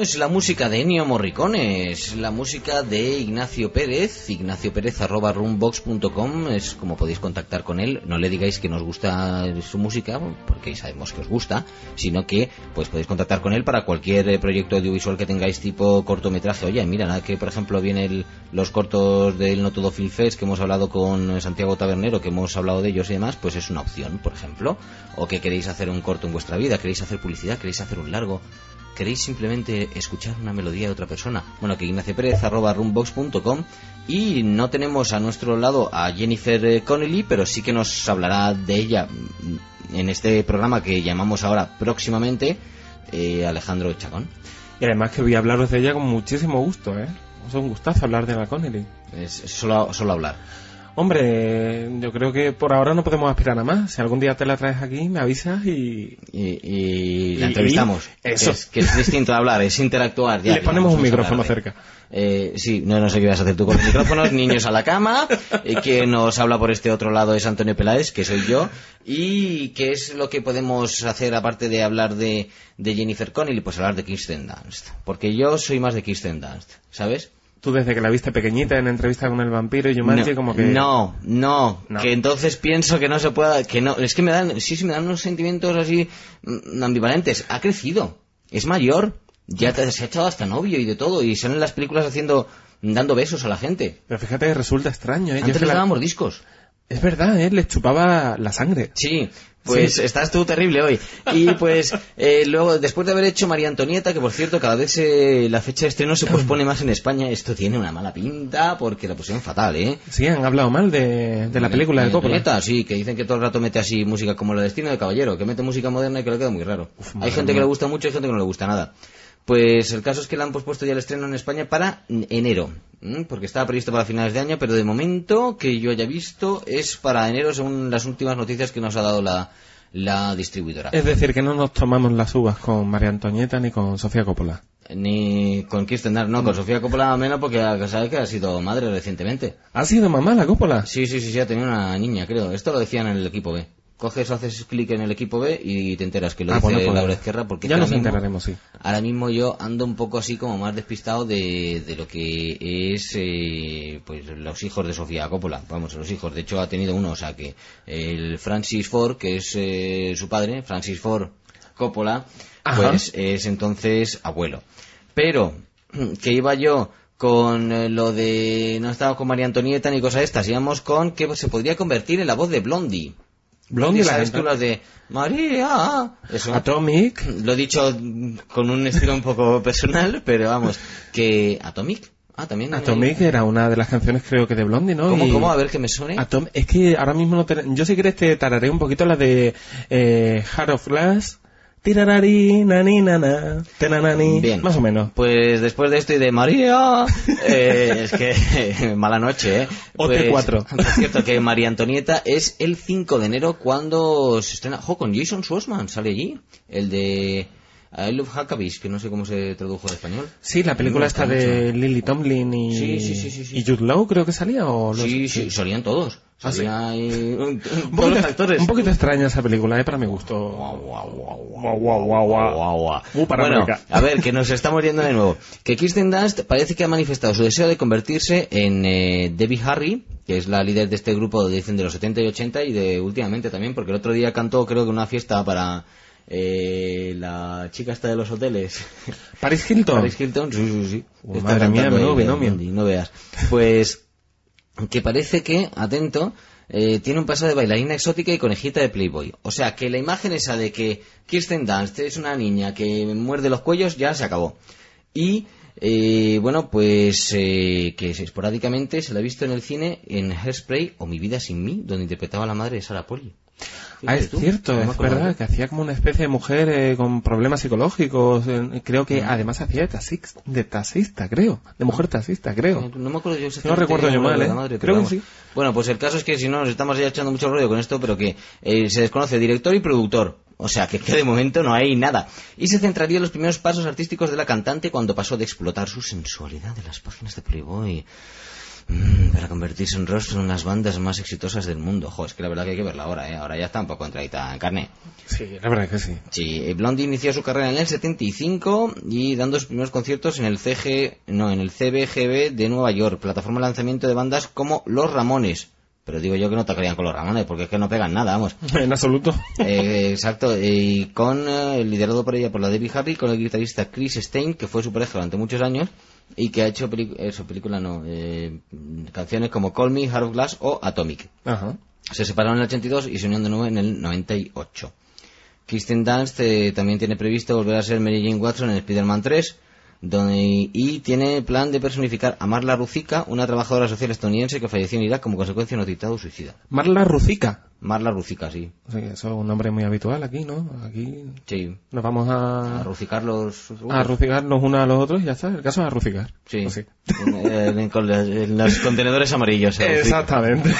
es la música de Ennio Morricone, es la música de Ignacio Pérez, ignacioperez@rumbox.com, es como podéis contactar con él. No le digáis que nos gusta su música, porque sabemos que os gusta, sino que pues podéis contactar con él para cualquier proyecto audiovisual que tengáis, tipo cortometraje. Oye, mira, nada, que por ejemplo vienen los cortos del No Todo Film Fest, que hemos hablado con Santiago Tabernero, que hemos hablado de ellos y demás, pues es una opción, por ejemplo. O que queréis hacer un corto en vuestra vida, queréis hacer publicidad, queréis hacer un largo, queréis simplemente escuchar una melodía de otra persona. Bueno, que ignacioperez@rumbox.com. Y no tenemos a nuestro lado a Jennifer Connelly, pero sí que nos hablará de ella en este programa que llamamos ahora próximamente Alejandro Chacón. Y además que voy a hablaros de ella con muchísimo gusto, ¿eh? Es un gustazo hablar de la Connelly. Es solo hablar. Hombre, yo creo que por ahora no podemos aspirar a más. Si algún día te la traes aquí, me avisas y la entrevistamos. Eso. Que es distinto a hablar, es interactuar. Ya, le ponemos un micrófono cerca. Sí, no sé qué vas a hacer tú con los micrófonos. Niños a la cama. Que nos habla por este otro lado es Antonio Peláez, que soy yo. ¿Y qué es lo que podemos hacer aparte de hablar de Jennifer Connelly? Pues hablar de Kirsten Dunst. Porque yo soy más de Kirsten Dunst, ¿sabes? Tú desde que la viste pequeñita en entrevista con el vampiro y Jumanji, como que... No, que entonces pienso que no se pueda... que no, es que me dan unos sentimientos así ambivalentes. Ha crecido, es mayor, ya se ha echado hasta novio y de todo, y salen las películas dando besos a la gente. Pero fíjate que resulta extraño, ¿eh? Antes les dábamos discos. Es verdad, les chupaba la sangre. Sí, pues sí. Estás tú terrible hoy. Y pues luego, después de haber hecho María Antonieta, que por cierto cada vez la fecha de estreno se pospone más en España, esto tiene una mala pinta porque la pusieron fatal, ¿eh? Sí, han hablado mal de la película de Coppola. Antonieta, sí, que dicen que todo el rato mete así música como La Destino del Caballero, que mete música moderna y que le queda muy raro. Hay gente que le gusta mucho y gente que no le gusta nada. Pues el caso es que la han pospuesto ya el estreno en España para enero, porque estaba previsto para finales de año, pero de momento, que yo haya visto, es para enero según las últimas noticias que nos ha dado la distribuidora. Es decir, que no nos tomamos las uvas con María Antonieta ni con Sofía Coppola. Ni con Kirsten Dunst, no, con Sofía Coppola menos porque sabes que ha sido madre recientemente. ¿Ha sido mamá la Coppola? Sí, ha tenido una niña, creo. Esto lo decían en el equipo B. Coges o haces clic en el equipo B y te enteras que lo dice pues Laura Ezquerra, porque ya nos enteraremos, sí. Ahora mismo yo ando un poco así como más despistado de lo que es pues los hijos de Sofía Coppola. Vamos, los hijos, de hecho ha tenido uno, o sea que el Francis Ford, que es su padre, Francis Ford Coppola, pues es entonces abuelo. Pero que iba yo con lo de no estaba con María Antonieta ni cosas estas, íbamos con que se podría convertir en la voz de Blondie. Blondie, ¿sabes tú las de María? Eso. Atomic. Lo he dicho con un estilo un poco personal, pero vamos, que Atomic. También. Atomic era una de las canciones, creo que de Blondie, ¿no? ¿Cómo? A ver que me suene. Es que ahora mismo no yo si quieres te tararé un poquito la de Heart of Glass. Tirarari, nani, nana, tenanani. Bien. Más o menos. Pues después de esto y de María, es que mala noche, ¿eh? Pues, OT4. Por cierto, que María Antonieta es el 5 de enero cuando se estrena. Con Jason Schwartzman sale allí. El de I Love Huckabee, que no sé cómo se tradujo al español. Sí, la película esta de Lily Tomlin y... Sí. ¿Y Jude Law creo que salía? ¿O sí, salían todos. Un poquito extraña esa película, para mi gusto. Bueno, a ver, que nos estamos yendo de nuevo. Que Kirsten Dunst parece que ha manifestado su deseo de convertirse en Debbie Harry, que es la líder de este grupo, dicen, de los 70 y 80 y de últimamente también, porque el otro día cantó, creo que en una fiesta para la chica esta de los hoteles. Paris Hilton, sí. Madre mía, menudo binomio. No veas. Pues que parece que, atento, tiene un pasado de bailarina exótica y conejita de Playboy. O sea, que la imagen esa de que Kirsten Dunst es una niña que muerde los cuellos ya se acabó. Y, bueno, pues que esporádicamente se la ha visto en el cine en Hairspray o Mi vida sin mí, donde interpretaba a la madre de Sarah Polley. Es cierto, es verdad, que hacía como una especie de mujer con problemas psicológicos. Creo que además hacía de taxista, creo. De mujer taxista, creo. No me acuerdo yo. No recuerdo yo mal, madre, creo que sí. Bueno, pues el caso es que si no nos estamos ya echando mucho rollo con esto, pero que se desconoce director y productor. O sea, que de momento no hay nada. Y se centraría en los primeros pasos artísticos de la cantante cuando pasó de explotar su sensualidad en las páginas de Playboy para convertirse en rostro de unas bandas más exitosas del mundo. Jo, es que la verdad que hay que verla ahora, Ahora ya está un poco entradita en carne. Sí, la verdad que sí. Sí, Blondie inició su carrera en el 75 y dando sus primeros conciertos en el CBGB de Nueva York, plataforma de lanzamiento de bandas como Los Ramones. Pero digo yo que no tocarían con Los Ramones, porque es que no pegan nada, vamos. En absoluto. Exacto, y con liderado por ella por la Debbie Harry, con el guitarrista Chris Stein, que fue su pareja durante muchos años, y que ha hecho canciones como Call Me, Heart of Glass o Atomic. Ajá. Se separaron en el 82 y se unieron de nuevo en el 98. Kirsten Dunst también tiene previsto volver a ser Mary Jane Watson en Spider-Man 3, y tiene plan de personificar a Marla Ruzica, una trabajadora social estadounidense que falleció en Irak como consecuencia de un atentado suicida. ¿Marla Ruzica? Marla Ruzica, sí. Sí, eso es un nombre muy habitual aquí, ¿no? Aquí sí. Nos vamos a rucicar los unos a los otros y ya está. El caso es a rucicar. Sí. Sí. En los contenedores amarillos. Exactamente.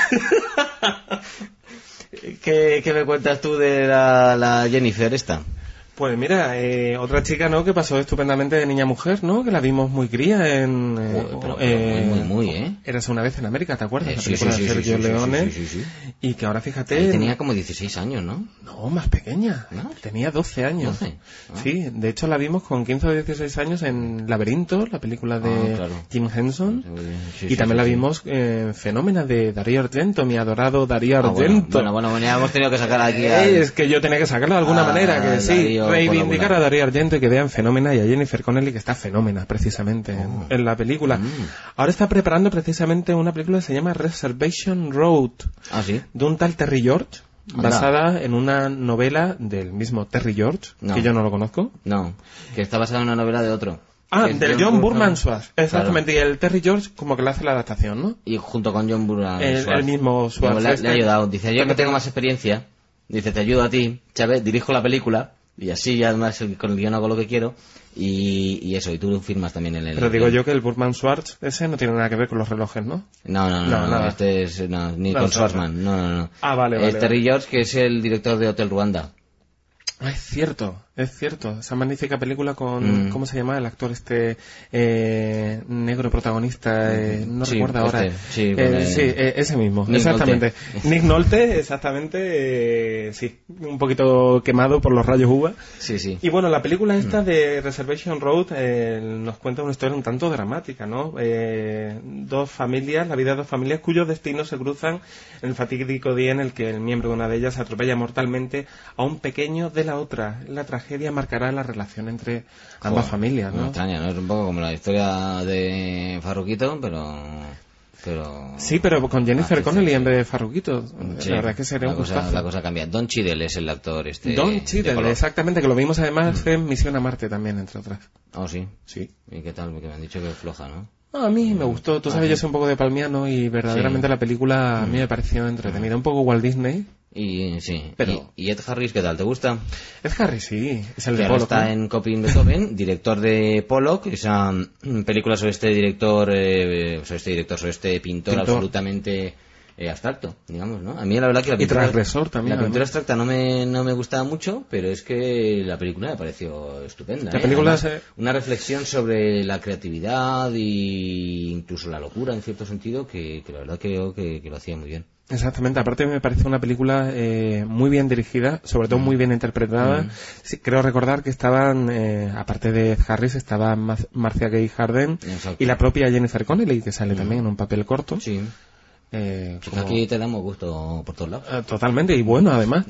¿Qué me cuentas tú de la Jennifer esta? Pues mira, otra chica, ¿no? Que pasó estupendamente de niña a mujer, ¿no? Que la vimos muy cría en... muy, Érase una vez en América, ¿te acuerdas? Sí, de Sergio Leone. Sí. Y que ahora, fíjate... Ahí tenía como 16 años, ¿no? No, más pequeña. ¿No? Tenía 12 años. 12. Ah. Sí, de hecho la vimos con 15 o 16 años en Laberinto, la película de Jim Henson. Y también la vimos en Fenómena de Darío Argento, mi adorado Darío Argento. Bueno, ya hemos tenido que sacar aquí Es que yo tenía que sacarlo de alguna manera, que sí. Reivindicar a Darío Argento y que vean Fenómena y a Jennifer Connelly, que está fenómena precisamente en la película. Ahora está preparando precisamente una película que se llama Reservation Road. ¿Ah, sí? De un tal Terry George, basada en una novela del mismo Terry George, que yo no lo conozco. No, que está basada en una novela de otro. Del John Burman Suárez. Exactamente, claro. Y el Terry George como que le hace la adaptación, ¿no? Y junto con John Burman Suárez. El mismo Suárez. Le ha ayudado. Dice, yo que tengo más experiencia, dice, te ayudo a ti, Chávez, dirijo la película. Y así ya además con el guión hago lo que quiero y eso, y tú firmas también en el... Pero digo yo que el Burman Schwartz ese no tiene nada que ver con los relojes, ¿no? No, este es... ni con Schwarzman, no. Ah, vale. Terry George, que es el director de Hotel Ruanda. Es cierto. Esa magnífica película con... ¿Cómo se llama el actor negro protagonista? No recuerdo ahora. Ese mismo. Nick exactamente. Nolte. Nick Nolte, exactamente. Sí, un poquito quemado por los rayos UVA. Sí. Y bueno, la película esta de Reservation Road nos cuenta una historia un tanto dramática, ¿no? La vida de dos familias cuyos destinos se cruzan en el fatídico día en el que el miembro de una de ellas atropella mortalmente a un pequeño de la otra. La tragedia marcará la relación entre ambas familias, ¿no? Me extraña, ¿no? Es un poco como la historia de Farruquito, pero... Sí, pero con Jennifer Connelly en vez de Farruquito. Sí, la verdad que sería un gustazo. La cosa cambia. Don Cheadle es el actor Don Cheadle, exactamente, que lo vimos además en Misión a Marte también, entre otras. Oh, sí. Sí. ¿Y qué tal? Porque me han dicho que es floja, ¿no? A mí me gustó. Tú sabes, yo soy un poco de palmiano y verdaderamente la película a mí me pareció entretenida. Un poco Walt Disney. Y sí. Pero... ¿Y Ed Harris qué tal? ¿Te gusta? Ed Harris, sí. Es el que de Pollock. Está en Coping Beethoven, director de Pollock, esa película sobre este pintor absolutamente abstracto, digamos, ¿no? A mí la verdad que la pintura... Y transgresor también. La pintura abstracta no me gustaba mucho, pero es que la película me pareció estupenda. La película una reflexión sobre la creatividad e incluso la locura, en cierto sentido, que la verdad creo que lo hacía muy bien. Exactamente, aparte me parece una película muy bien dirigida, sobre todo muy bien interpretada. Sí, creo recordar que estaban, aparte de Harris, estaba Marcia Gay Harden. Exacto. Y la propia Jennifer Connelly, que sale también en un papel corto. Sí. Aquí te damos gusto por todos lados. Totalmente, y bueno, además.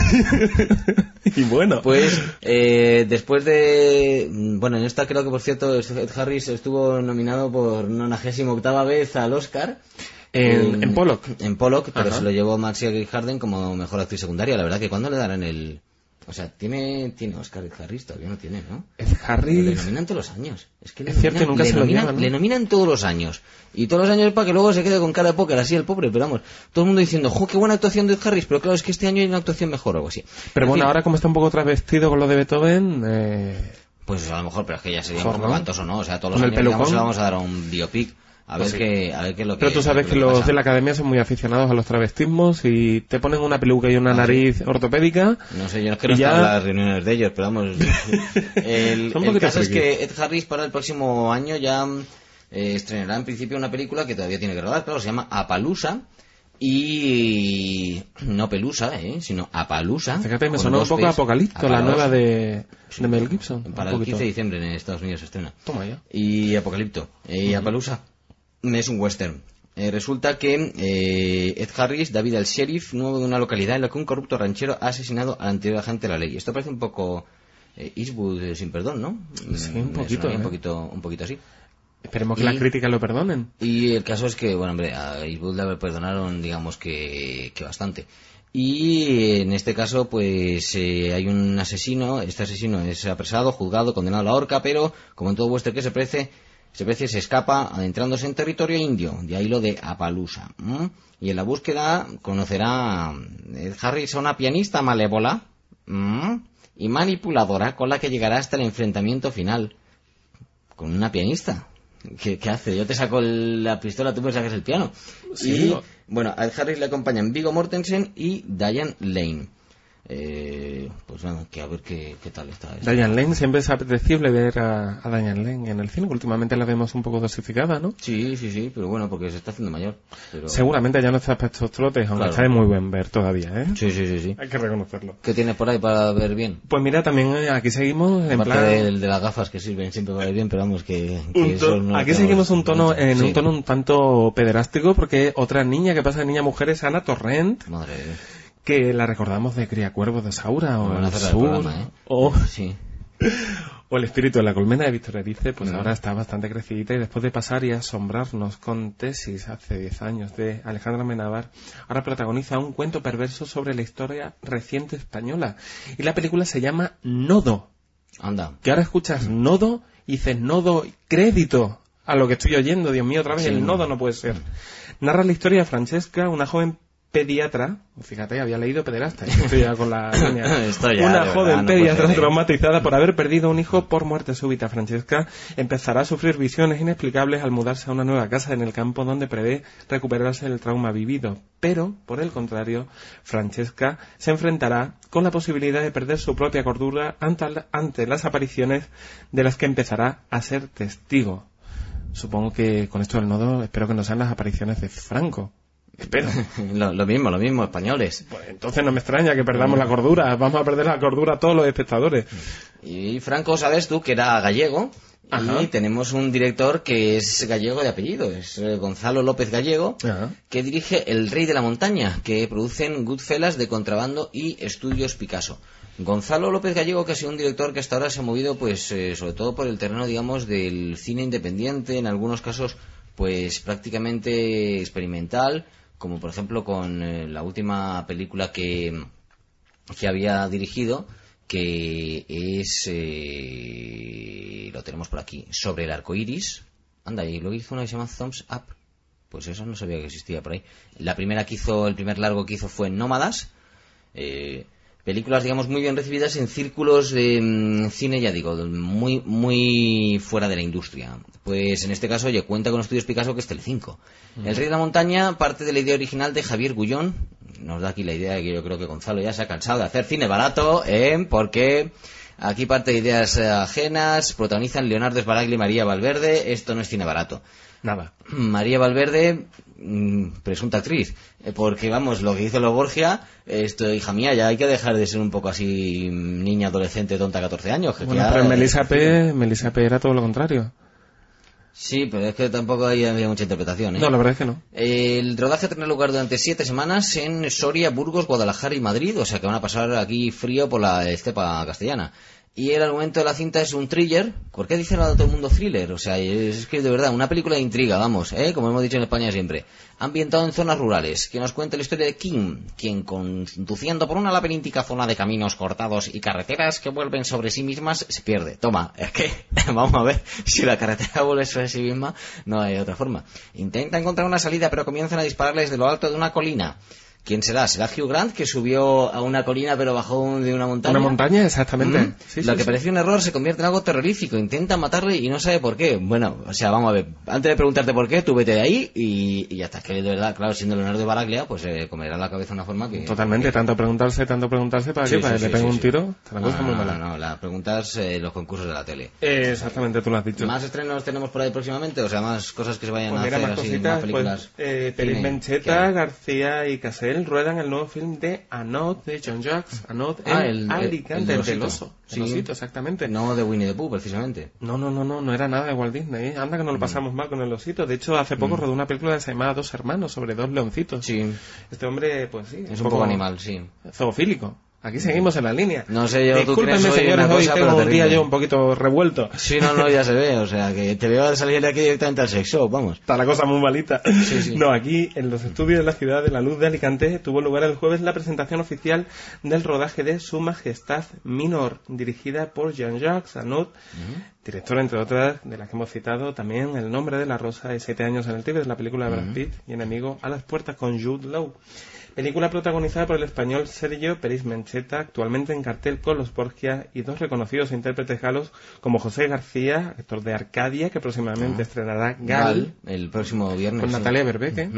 Y bueno. Pues, después de... Bueno, en esta creo que, por cierto, Ed Harris estuvo nominado por 98ª vez al Oscar. En Pollock. En Pollock, pero se lo llevó Marcia Gay Harden como mejor actriz secundaria. La verdad que ¿cuándo le darán el...? O sea, tiene Oscar Ed Harris, todavía no tiene, ¿no? Ed Harris... Le nominan todos los años. Es cierto, nunca se lo llevan, ¿no? Le nominan todos los años. Y todos los años para que luego se quede con cara de póker, así el pobre. Pero vamos, todo el mundo diciendo, ¡jo, qué buena actuación de Ed Harris! Pero claro, es que este año hay una actuación mejor o algo así. Pero bueno, ahora como está un poco travestido con lo de Beethoven... Pues a lo mejor, pero es que ya sería un poco cantoso, ¿no? O sea, todos los años digamos, le vamos a dar a un biopic. A ver qué es lo que... Pero tú sabes que los de la academia son muy aficionados a los travestismos y te ponen una peluca y una nariz ortopédica. No sé, yo no es que no estaba en las reuniones de ellos, pero vamos... el caso es que Ed Harris para el próximo año ya estrenará en principio una película que todavía tiene que rodar, claro, se llama Appaloosa. Y no Pelusa, sino Appaloosa. Fíjate, me sonó un poco Apocalipto, la nueva de Mel Gibson. Para el 15 de diciembre en Estados Unidos se estrena. Toma ya. Y Apocalipto. Y Appaloosa es un western. Resulta que Ed Harris da vida al sheriff nuevo de una localidad en la que un corrupto ranchero ha asesinado al anterior agente de la ley. Esto parece un poco Eastwood sin perdón, ¿no? Sí, un poquito. Un poquito así. Esperemos que las críticas lo perdonen. Y el caso es que, bueno, hombre, a Eastwood le perdonaron, digamos que bastante. Y en este caso, pues hay un asesino. Este asesino es apresado, juzgado, condenado a la horca, pero, como en todo western que se precie, se escapa adentrándose en territorio indio. De ahí lo de Appaloosa. Y en la búsqueda conocerá Ed Harris a una pianista malévola y manipuladora con la que llegará hasta el enfrentamiento final. Con una pianista. ¿Qué hace? Yo te saco la pistola, tú me sacas el piano. Sí. Y, bueno, a Ed Harris le acompañan Viggo Mortensen y Diane Lane. Pues nada, que a ver qué tal está. Diane Lane, siempre es apetecible ver a Diane Lane en el cine. Últimamente la vemos un poco dosificada, ¿no? Sí, pero bueno, porque se está haciendo mayor. Pero... Seguramente ya no está para estos trotes, aunque claro. Está de muy buen ver todavía, ¿eh? Sí. Hay que reconocerlo. ¿Qué tienes por ahí para ver bien? Pues mira, también aquí seguimos en Aparte plan... de las gafas que sirven siempre para ver bien, pero vamos, que eso no aquí seguimos un tono un tono un tanto pederástico, porque otra niña que pasa de niña a mujer es Ana Torrent. Madre mía. Que la recordamos de Criacuervos de Saura o El Sur programa, o El Espíritu de la Colmena de Víctor Erice. Pues ahora está bastante crecidita, y después de pasar y asombrarnos con Tesis hace 10 años de Alejandra Amenábar, ahora protagoniza un cuento perverso sobre la historia reciente española, y la película se llama Nodo. Anda. Que ahora escuchas Nodo y dices Nodo, crédito a lo que estoy oyendo. Dios mío, otra vez el Nodo, no puede ser. Narra la historia de Francesca, una joven pediatra, fíjate, había leído pederasta, estoy ya con la línea. Una joven pediatra traumatizada por haber perdido un hijo por muerte súbita. Francesca empezará a sufrir visiones inexplicables al mudarse a una nueva casa en el campo, donde prevé recuperarse del trauma vivido. Pero, por el contrario, Francesca se enfrentará con la posibilidad de perder su propia cordura ante las apariciones de las que empezará a ser testigo. Supongo que con esto del Nodo, espero que no sean las apariciones de Franco. Espero. Lo mismo, españoles. Pues entonces no me extraña que perdamos la cordura. Vamos a perder la cordura todos los espectadores. Y Franco, sabes tú que era gallego. Ajá. Y tenemos un director que es gallego de apellido. Es Gonzalo López Gallego. Ajá. Que dirige El Rey de la Montaña, que producen Goodfellas, De Contrabando y Estudios Picasso. Gonzalo López Gallego, que ha sido un director que hasta ahora se ha movido, pues sobre todo por el terreno, digamos, del cine independiente, en algunos casos, pues prácticamente experimental, como por ejemplo con la última película que había dirigido, que es, lo tenemos por aquí, Sobre el arco iris. Anda, y luego hizo una que se llama Thumbs Up. Pues esa no sabía que existía por ahí. El primer largo que hizo fue Nómadas. Películas, digamos, muy bien recibidas en círculos de cine, ya digo, muy muy fuera de la industria. Pues en este caso, oye, cuenta con Estudios Picasso, que es Telecinco. El Rey de la Montaña parte de la idea original de Javier Gullón. Nos da aquí la idea de que yo creo que Gonzalo ya se ha cansado de hacer cine barato, porque aquí parte de ideas ajenas, protagonizan Leonardo Sbaraglia y María Valverde. Esto no es cine barato. Nada. María Valverde, presunta actriz, porque vamos, lo que hizo Lo Borgia, esto, hija mía, ya hay que dejar de ser un poco así niña adolescente tonta 14 años. Que Bueno, ya, pero Melissa P era todo lo contrario. Sí, pero es que tampoco había mucha interpretación, ¿eh? No, la verdad es que no. El rodaje tendrá lugar durante 7 semanas en Soria, Burgos, Guadalajara y Madrid, o sea que van a pasar aquí frío por la estepa castellana. Y el argumento de la cinta es un thriller. ¿Por qué dice todo el mundo thriller? O sea, es que de verdad, una película de intriga, vamos, como hemos dicho en España siempre. Ambientado en zonas rurales, que nos cuenta la historia de Kim, quien conduciendo por una laberíntica zona de caminos cortados y carreteras que vuelven sobre sí mismas, se pierde. Toma, es que, vamos a ver, si la carretera vuelve sobre sí misma, no hay otra forma. Intenta encontrar una salida, pero comienzan a dispararle desde lo alto de una colina. ¿Quién será? ¿Será Hugh Grant, que subió a una colina pero bajó de una montaña? Una montaña, exactamente. Sí, Lo que parecía un error se convierte en algo terrorífico. Intenta matarle y no sabe por qué. Bueno, o sea, vamos a ver. Antes de preguntarte por qué, tú vete de ahí y ya está. Que de verdad, claro, siendo Leonardo de Baraglia, pues comerá la cabeza de una forma que... Totalmente, tanto preguntarse, ¿para qué? ¿Para que le pegue un tiro? Está la cosa muy mala. No, las preguntas, los concursos de la tele. Exactamente, tú lo has dicho. ¿Más estrenos tenemos por ahí próximamente? O sea, más cosas que se vayan Pues a mira, hacer más así, cositas, más películas. pues, Pérez Mencheta, García y Casel ruedan el nuevo film de Anod de John Jacques. Anod en Alicante, el del oso. Sí, el osito, exactamente. No de Winnie the Pooh, precisamente. No era nada de Walt Disney. Anda que no lo pasamos mal con el osito. De hecho, hace poco rodó una película que se llamaba Dos hermanos, sobre dos leoncitos. Sí. Este hombre, pues sí. Es un poco animal, sí. Zoofílico. Aquí seguimos en la línea. No sé yo, Discúlpenme, tú crees señores, una hoy cosa, tengo pero un día terrible. yo un poquito revuelto. Sí, no, ya se ve. O sea, que te veo salir de aquí directamente al sex shop, vamos. Está la cosa muy malita. Sí. No, aquí en los estudios de la Ciudad de la Luz de Alicante tuvo lugar el jueves la presentación oficial del rodaje de Su Majestad Minor, dirigida por Jean-Jacques Anod, director, entre otras, de las que hemos citado también El nombre de la rosa y 7 años en el Tíbet, la película de Brad Pitt, y Enemigo a las puertas con Jude Law. Película protagonizada por el español Sergio Pérez Mencheta, actualmente en cartel con los Borgia, y dos reconocidos intérpretes galos como José García, actor de Arcadia, que próximamente estrenará Gal, el próximo viernes. con Natalia Berbeque,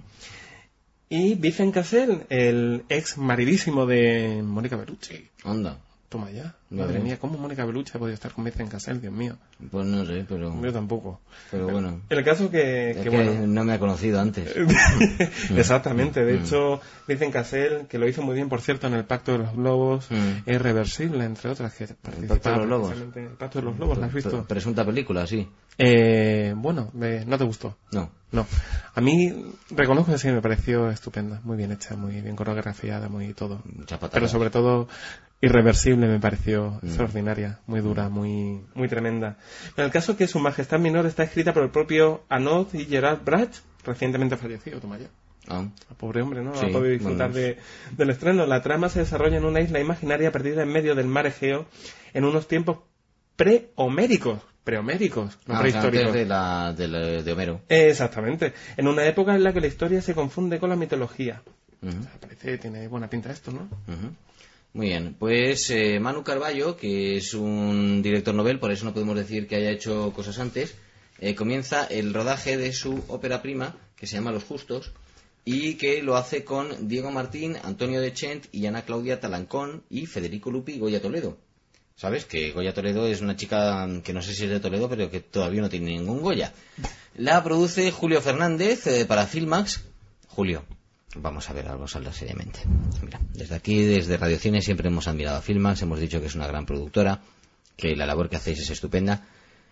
y Vicent Cassel, el ex maridísimo de Mónica Bellucci. Onda. Toma ya. Madre mía, ¿cómo Mónica Bellucci ha podido estar con Vicent Cassel? Dios mío. Pues no sé, pero... Yo tampoco. Pero bueno. El caso que bueno... no me ha conocido antes. Exactamente. De hecho, Vicent Cassel, que lo hizo muy bien, por cierto, en El Pacto de los Lobos, es Irreversible, entre otras, que ¿El Pacto de los Lobos? El Pacto de los Lobos, ¿la has visto? Presunta película, sí. Bueno, ¿no te gustó? No. A mí, reconozco que sí, me pareció estupenda. Muy bien hecha, muy bien coreografiada, muy todo. Pero sobre todo... Irreversible me pareció extraordinaria, muy dura, muy tremenda. Pero el caso es que Su Majestad Minor está escrita por el propio Anod y Gerard Brach, recientemente fallecido, toma ya. Pobre hombre, ¿no? Sí, Ha podido disfrutar del estreno. La trama se desarrolla en una isla imaginaria perdida en medio del mar Egeo en unos tiempos prehoméricos, no prehistóricos. Antes de Homero. Exactamente. En una época en la que la historia se confunde con la mitología. O sea, parece, tiene buena pinta esto, ¿no? Muy bien, pues Manu Carballo, que es un director novel, por eso no podemos decir que haya hecho cosas antes, comienza el rodaje de su ópera prima, que se llama Los Justos, y que lo hace con Diego Martín, Antonio de Chent y Ana Claudia Talancón y Federico Lupi y Goya Toledo. ¿Sabes? Que Goya Toledo es una chica que no sé si es de Toledo, pero que todavía no tiene ningún Goya. La produce Julio Fernández para Filmax. Julio, vamos a ver, vamos a hablar seriamente. Mira, desde aquí, desde Radio Cine, siempre hemos admirado a Filmax, hemos dicho que es una gran productora, que la labor que hacéis es estupenda.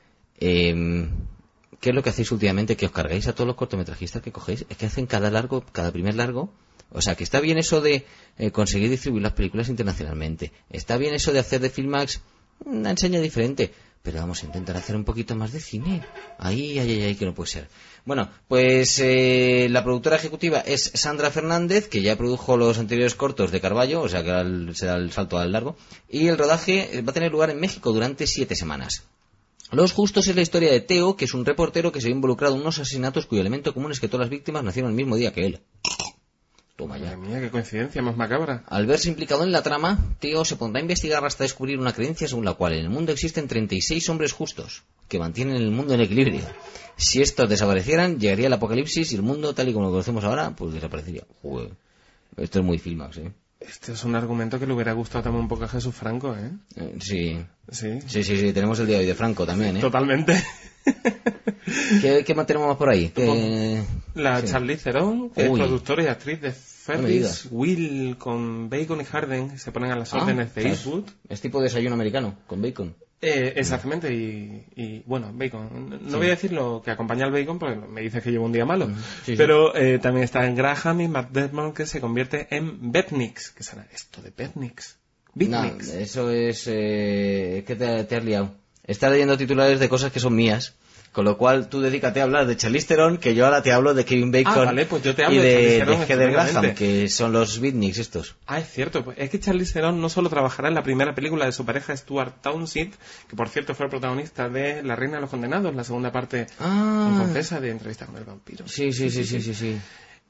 ¿Qué es lo que hacéis últimamente? Que os cargáis a todos los cortometrajistas que cogéis. Es que hacen cada primer largo. O sea, que está bien eso de conseguir distribuir las películas internacionalmente. Está bien eso de hacer de Filmax una enseña diferente. Pero vamos a intentar hacer un poquito más de cine. Ahí, que no puede ser. Bueno, pues la productora ejecutiva es Sandra Fernández, que ya produjo los anteriores cortos de Carballo, o sea que ahora será el salto al largo. Y el rodaje va a tener lugar en México durante 7 semanas. Los Justos es la historia de Teo, que es un reportero que se ve involucrado en unos asesinatos cuyo elemento común es que todas las víctimas nacieron el mismo día que él. Toma ya. Madre mía, qué coincidencia más macabra. Al verse implicado en la trama, Teo se pondrá a investigar hasta descubrir una creencia según la cual en el mundo existen 36 hombres justos, que mantienen el mundo en equilibrio. Si estos desaparecieran, llegaría el apocalipsis y el mundo, tal y como lo conocemos ahora, pues desaparecería. Joder. Esto es muy Filmax, ¿eh? Este es un argumento que le hubiera gustado también un poco a Jesús Franco, ¿eh? Sí. Sí. Tenemos el día de hoy de Franco también, ¿eh? Totalmente. ¿Qué más tenemos por ahí? La Charlize Theron, que es productora y actriz de Ferris, No Will con Bacon y Harden, se ponen a las órdenes de Eastwood. Es tipo desayuno americano, con bacon. Exactamente, y bueno, bacon. No voy a decir lo que acompaña al bacon porque me dices que llevo un día malo. Pero también está en Graham y Matt Damon, que se convierte en Betnix. ¿Qué será esto de Betnix? No, eso es... que te has liado. Estás leyendo titulares de cosas que son mías. Con lo cual, tú dedícate a hablar de Charlize Theron, que yo ahora te hablo de Kevin Bacon vale, pues yo te hablo y de Charlize Heather Theron, Graham, que son los beatniks estos. Es cierto. Pues es que Charlize Theron no solo trabajará en la primera película de su pareja Stuart Townsend, que por cierto fue el protagonista de La Reina de los Condenados, la segunda parte en Confesa de Entrevista con el Vampiro. Sí.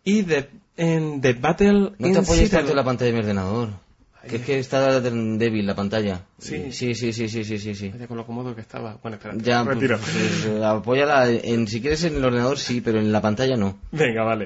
Y en The Battle No in te apoyes Citadel. tanto en la pantalla de mi ordenador. Que es que está débil la pantalla. Sí. Sí. Vaya con lo cómodo que estaba. Bueno, espera. Ya, Retiro. apóyala si quieres en el ordenador sí, pero en la pantalla no. Venga, vale.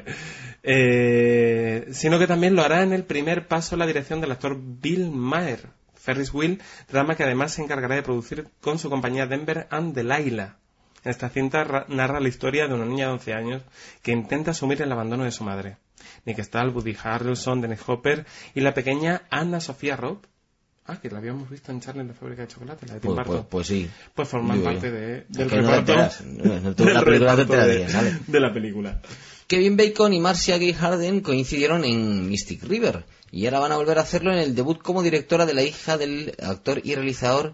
Sino que también lo hará en el primer paso la dirección del actor Bill Maher. Ferris Wheel, drama que además se encargará de producir con su compañía Denver and Delilah. Esta cinta narra la historia de una niña de 11 años que intenta asumir el abandono de su madre. Nick Stahl, Woody Harrelson, Dennis Hopper y la pequeña Anna Sofía Robb, que la habíamos visto en Charlie en la fábrica de chocolate, la de Tim Burton. Pues sí. Pues forman Digo parte yo. del Que no reparto. no tuve la película de enterarías, ¿vale? de la película. Kevin Bacon y Marcia Gay Harden coincidieron en Mystic River y ahora van a volver a hacerlo en el debut como directora de la hija del actor y realizador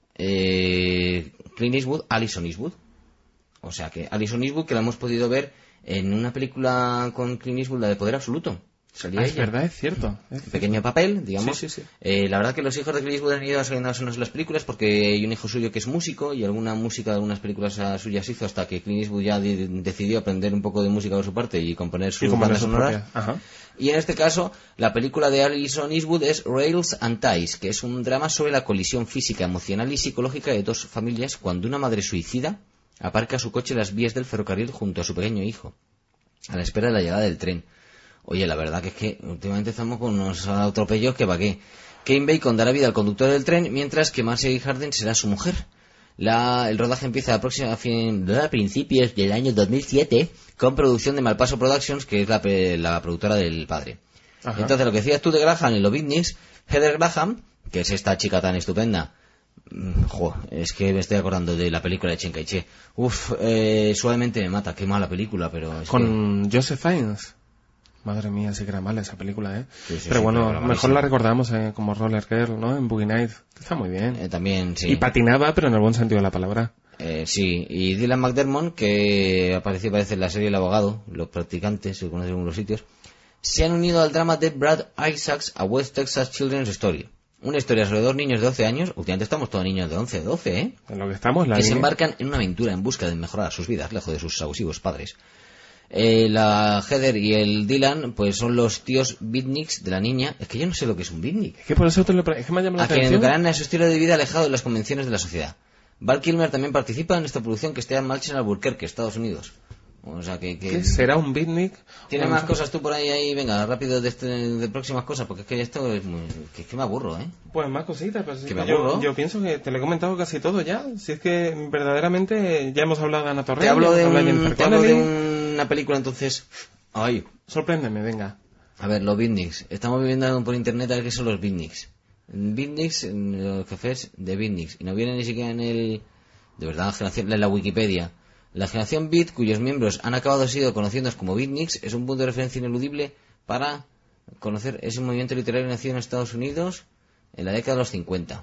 Clint Eastwood, Alison Eastwood. O sea que Alison Eastwood, que la hemos podido ver en una película con Clint Eastwood, la de Poder Absoluto. Salía Es ella. verdad, es cierto. Pequeño papel, digamos. Sí. La verdad que los hijos de Clint Eastwood han ido saliendo en las películas porque hay un hijo suyo que es músico y alguna música de algunas películas suyas hizo hasta que Clint Eastwood ya decidió aprender un poco de música por su parte y componer sus bandas sonoras. Y en este caso, la película de Alison Eastwood es Rails and Ties, que es un drama sobre la colisión física, emocional y psicológica de dos familias cuando una madre suicida aparca su coche en las vías del ferrocarril junto a su pequeño hijo, a la espera de la llegada del tren. Oye, la verdad que es que últimamente estamos con unos atropellos que va qué. Kevin Bacon dará vida al conductor del tren, mientras que Marcia Gay Harden será su mujer. El rodaje empieza a principios del año 2007 con producción de Malpaso Productions, que es la productora del padre. Ajá. Entonces, lo que decías tú de Graham en los Beatniks, Heather Graham, que es esta chica tan estupenda, es que me estoy acordando de la película de Chen Kai-che. Suavemente me mata, qué mala película, pero... Con Joseph Fiennes. Madre mía, sí que era mala esa película, ¿eh? Sí, pero bueno, pero mejor la recordamos como Roller Girl, ¿no? En Boogie Nights. Está muy bien. También, sí. Y patinaba, pero en el buen sentido de la palabra. Sí, y Dylan McDermott, que apareció parece en la serie El Abogado, los practicantes, se conocen en algunos sitios, se han unido al drama de Brad Isaacs, A West Texas Children's Story. Una historia sobre dos niños de 12 años, últimamente estamos todos niños de 11, 12, ¿eh? En lo que estamos, la que se línea. embarcan en una aventura en busca de mejorar sus vidas, lejos de sus abusivos padres. La Heather y el Dylan, pues son los tíos beatniks de la niña. Es que yo no sé lo que es un beatnik. Es que por eso es que me ha llamado la A quien atención. educarán a su estilo de vida alejado de las convenciones de la sociedad. Val Kilmer también participa en esta producción que está en marcha en Albuquerque, Estados Unidos. O sea que ¿Qué será un beatnik? ¿Tiene más cosas tú por ahí? Venga, rápido de próximas cosas, porque es que esto es muy... que me aburro, ¿eh? Pues más cositas, pero sí ¿Que que me aburro? yo pienso que te lo he comentado casi todo ya. Si es que verdaderamente ya hemos hablado de Ana Torres, Te hablo de Connelly. una película, entonces... Ay, Sorpréndeme, venga. a ver, los beatniks. Estamos viviendo por internet a ver qué son los beatniks. Beatniks, los jefes de beatniks. Y no viene ni siquiera en el... De verdad, en la Wikipedia. La generación beat, cuyos miembros han acabado siendo conocidos como beatniks, es un punto de referencia ineludible para conocer ese movimiento literario nacido en Estados Unidos en la década de los 50.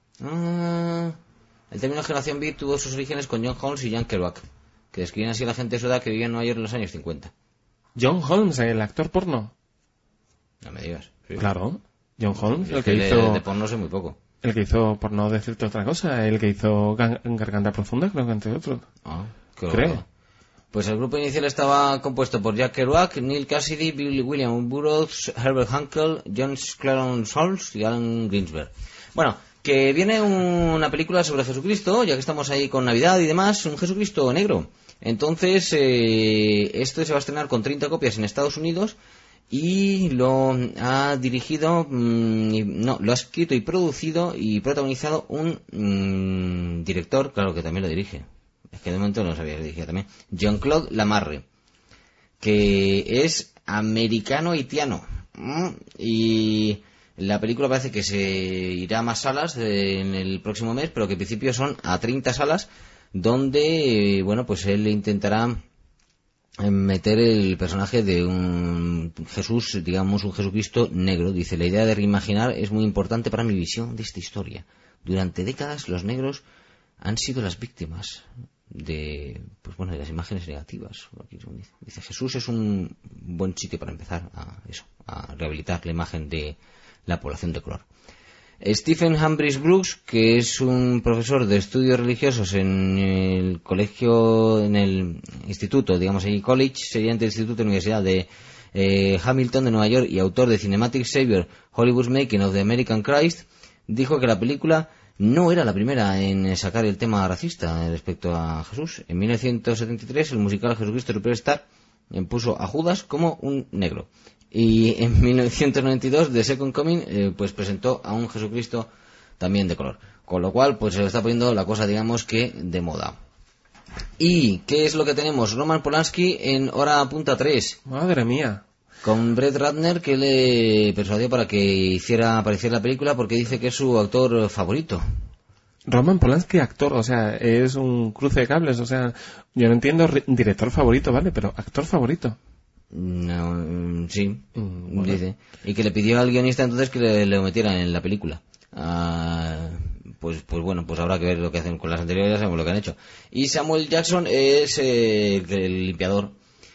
El término generación beat tuvo sus orígenes con John Holmes y Jan Kerouac, que describían así a la gente de su edad que vivía en Nueva York en los años 50. John Holmes, el actor porno. No me digas. Sí. Claro, John Holmes, el Es que que hizo... de porno sé muy poco. El que hizo, por no decirte otra cosa, el que hizo Garganta Profunda, creo que entre otros. Creo. Creo. Pues el grupo inicial estaba compuesto por Jack Kerouac, Neil Cassidy, Billy William Burroughs, Herbert Hankel, John Clarence Halls y Alan Greensberg. Bueno, que viene una película sobre Jesucristo, ya que estamos ahí con Navidad y demás, un Jesucristo negro. Entonces, esto se va a estrenar con 30 copias en Estados Unidos y lo ha dirigido, lo ha escrito y producido y protagonizado un director, claro que también lo dirige. Es que de momento no sabía que dirigía también. Jean-Claude Lamarre, que es americano-haitiano. Y la película parece que se irá a más salas en el próximo mes, pero que en principio son a 30 salas, donde, bueno, pues él intentará meter el personaje de un Jesús, digamos, un Jesucristo negro. Dice, la idea de reimaginar es muy importante para mi visión de esta historia. Durante décadas los negros han sido las víctimas de las imágenes negativas. Dice, Jesús es un buen sitio para empezar a rehabilitar la imagen de la población de color. Stephen Humphries Brooks, que es un profesor de estudios religiosos en el colegio, en el instituto, digamos allí college, sería entre el instituto y universidad de Hamilton de Nueva York y autor de Cinematic Savior, Hollywood's Making of the American Christ, dijo que la película no era la primera en sacar el tema racista respecto a Jesús. En 1973 el musical Jesucristo Superstar puso a Judas como un negro. Y en 1992 The Second Coming pues presentó a un Jesucristo también de color. Con lo cual pues se está poniendo la cosa, digamos que de moda. ¿Y qué es lo que tenemos? Roman Polanski en hora punta 3. Madre mía. Con Brett Ratner, que le persuadió para que apareciera la película porque dice que es su actor favorito. Roman Polanski, actor, o sea, es un cruce de cables, o sea, yo no entiendo director favorito, ¿vale? Pero actor favorito. No, sí, bueno. Dice. Y que le pidió al guionista entonces que le metieran en la película. Pues bueno, pues habrá que ver lo que hacen con las anteriores, ya sabemos lo que han hecho. Y Samuel Jackson es el limpiador.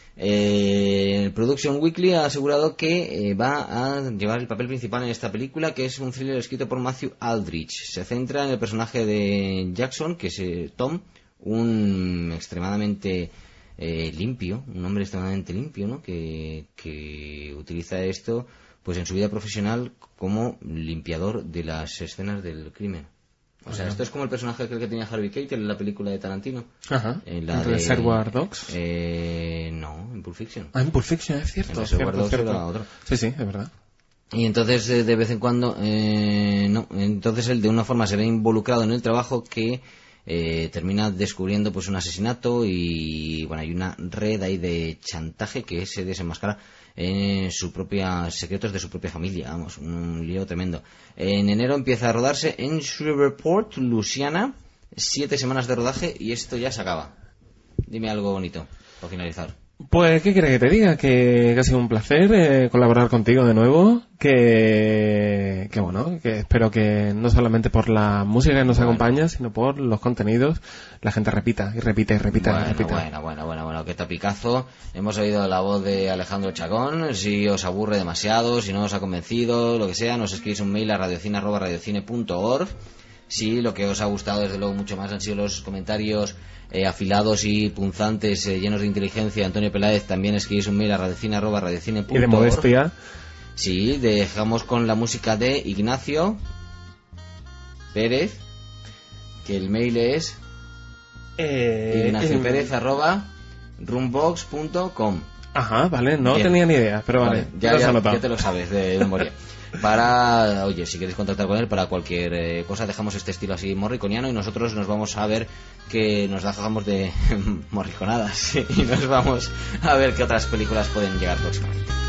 El Production Weekly ha asegurado que va a llevar el papel principal en esta película, que es un thriller escrito por Matthew Aldrich. Se centra en el personaje de Jackson, que es Tom, un extremadamente limpio, un hombre extremadamente limpio, ¿no? Que utiliza esto pues en su vida profesional como limpiador de las escenas del crimen. O sea, esto es como el personaje que tenía Harvey Keitel en la película de Tarantino. Ajá. En la de Reservoir Dogs. No, en Pulp Fiction. Ah, en Pulp Fiction, es cierto. En Reservoir Dogs era otro. Sí, es verdad. Y entonces, de vez en cuando, no. Entonces él de una forma se ve involucrado en el trabajo que termina descubriendo pues un asesinato y bueno, hay una red ahí de chantaje que se desenmascara en secretos de su propia familia, vamos, un lío tremendo. En enero empieza a rodarse en Shreveport, Louisiana, 7 semanas de rodaje y esto ya se acaba. Dime algo bonito para finalizar. Pues, ¿qué quieres que te diga? Que ha sido un placer colaborar contigo de nuevo. Que bueno, que espero que no solamente por la música que nos acompaña, sino por los contenidos, la gente repita y repita y repita. Bueno, qué tapicazo. Hemos oído la voz de Alejandro Chacón. Si os aburre demasiado, si no os ha convencido, lo que sea, nos escribís un mail a radiocine@radiocine.org. Si lo que os ha gustado, desde luego, mucho más han sido los comentarios afilados y punzantes, llenos de inteligencia. Antonio Peláez, también escribís un mail a radiocine@radiocine.org. Y de modestia. Sí, dejamos con la música de Ignacio Pérez, que el mail es ignaciopérez@rumbox.com. Ajá, vale, no Bien. tenía ni idea, pero vale, ya te lo sabes de memoria. Oye, si queréis contactar con él para cualquier cosa, dejamos este estilo así morriconiano y nosotros nos vamos a ver que nos dejamos de morriconadas y nos vamos a ver qué otras películas pueden llegar próximamente.